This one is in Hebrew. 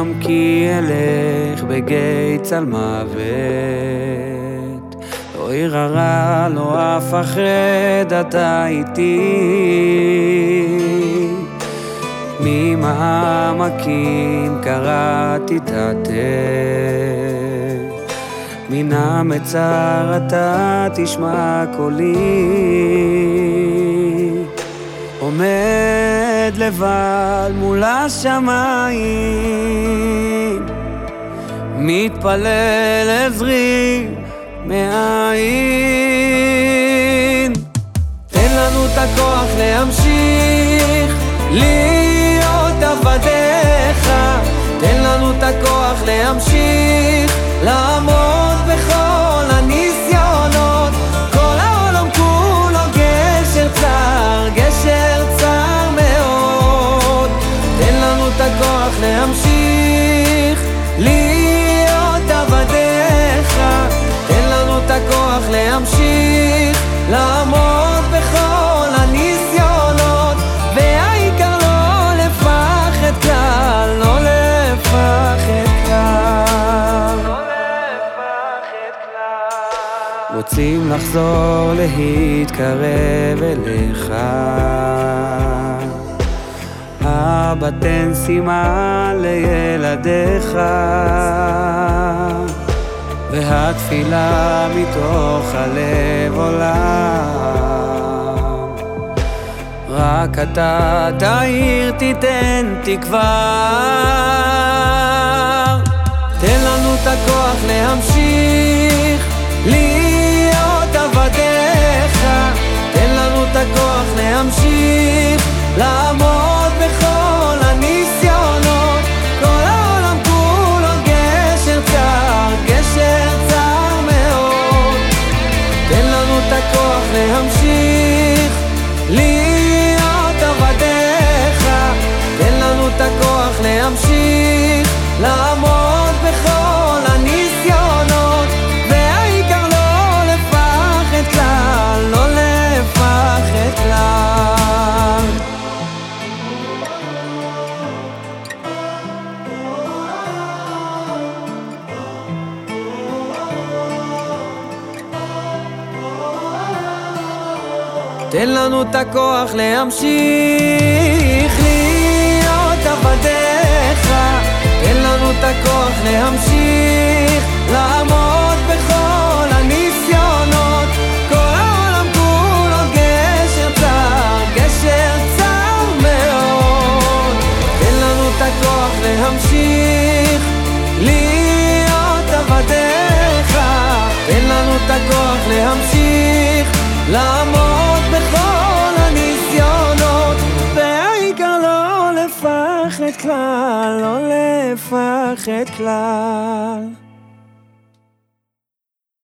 גם כי אלך בגיא צל מוות, לא ירא לא אפחד, אתה איתי. ממעמקים קראתי תתה, מן המצר אתה תשמע קולי. עומד לבד מול השמיים, מתפלל עזרי מאין. תן לנו את הכוח להמשיך להיות עבדיך, תן לנו את הכוח להמשיך לעמוד בכל הניסיונות. כל העולם כולו גשר צר, גשר צר מאוד. תן לנו את הכוח להמשיך להיות עבדיך, תן לנו את הכוח להמשיך לעמוד בכל הניסיונות. והעיקר לא לפחד כלל, לא לפחד כלל, לא לפחד כלל. רוצים לחזור להתקרב אליך, אבא תן סימן לילדיך, והתפילה מתוך הלב עולה. רק אתה תאיר תיתן תקווה. תן לנו את הכוח להמשיך להיות עבדיך, תן לנו את הכוח להמשיך לעמוד בכל הניסיונות. כל העולם כולו גשר צר, גשר צר מאוד. תן לנו את הכוח להמשיך להיות עבדיך, תן לנו את הכוח להמשיך לעמוד בכל הניסיונות. והעיקר לא לפחד כלל, לא לפחד כלל. תן לנו את הכוח להמשיך להיות עבדיך, תן לנו את הכוח להמשיך לעמוד בכל הניסיונות. כל העולם כולו גשר צר, גשר צר מאוד. תן לנו את הכוח להמשיך להיות עבדיך, תן לנו את הכוח להמשיך לעמוד בכל הניסיונות. והעיקר לא לפחד כלל, לא לפחד כלל.